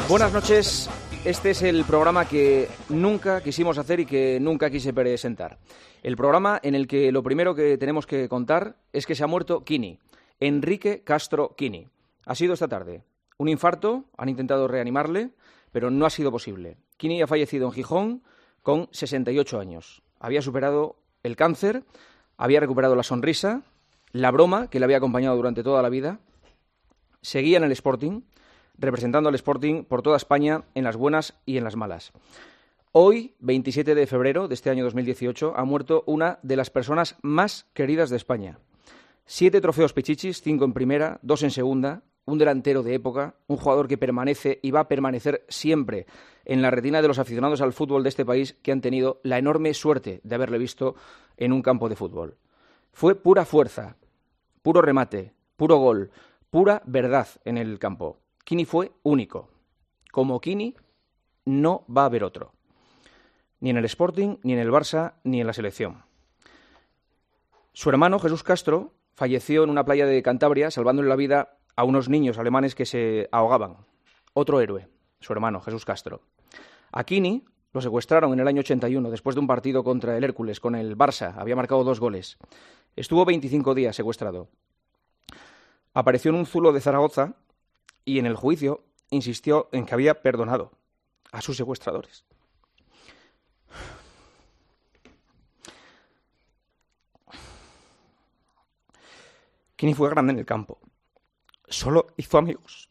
Buenas noches, este es el programa que nunca quisimos hacer y que nunca quise presentar. El programa en el que lo primero que tenemos que contar es que se ha muerto Quini, Enrique Castro Quini. Ha sido esta tarde. Un infarto, han intentado reanimarle, pero no ha sido posible. Quini ha fallecido en Gijón con 68 años. Había superado el cáncer, había recuperado la sonrisa, la broma que le había acompañado durante toda la vida. Seguía en el Sporting, representando al Sporting por toda España en las buenas y en las malas. Hoy, 27 de febrero de este año 2018, ha muerto una de las personas más queridas de España. 7 trofeos Pichichis, 5 en primera, 2 en segunda, un delantero de época, un jugador que permanece y va a permanecer siempre en la retina de los aficionados al fútbol de este país que han tenido la enorme suerte de haberle visto en un campo de fútbol. Fue pura fuerza, puro remate, puro gol, pura verdad en el campo. Quini fue único. Como Quini no va a haber otro. Ni en el Sporting, ni en el Barça, ni en la selección. Su hermano, Jesús Castro, falleció en una playa de Cantabria salvándole la vida a unos niños alemanes que se ahogaban. Otro héroe, su hermano, Jesús Castro. A Quini lo secuestraron en el año 81 después de un partido contra el Hércules con el Barça. Había marcado 2 goles. Estuvo 25 días secuestrado. Apareció en un zulo de Zaragoza y en el juicio insistió en que había perdonado a sus secuestradores. Quini fue grande en el campo. Solo hizo amigos.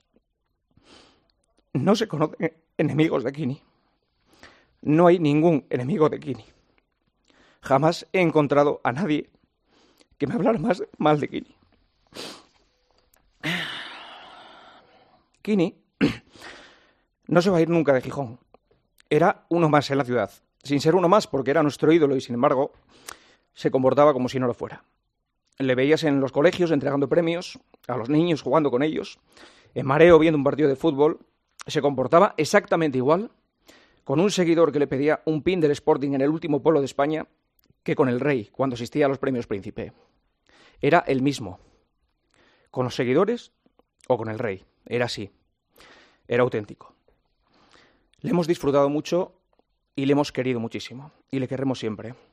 No se conocen enemigos de Quini. No hay ningún enemigo de Quini. Jamás he encontrado a nadie que me hablara más mal de Quini. Quini no se va a ir nunca de Gijón. Era uno más en la ciudad. Sin ser uno más porque era nuestro ídolo y, sin embargo, se comportaba como si no lo fuera. Le veías en los colegios entregando premios, a los niños jugando con ellos, en mareo viendo un partido de fútbol. Se comportaba exactamente igual con un seguidor que le pedía un pin del Sporting en el último pueblo de España que con el rey cuando asistía a los premios Príncipe. Era el mismo. Con los seguidores o con el rey. Era así. Era auténtico. Le hemos disfrutado mucho y le hemos querido muchísimo. Y le querremos siempre.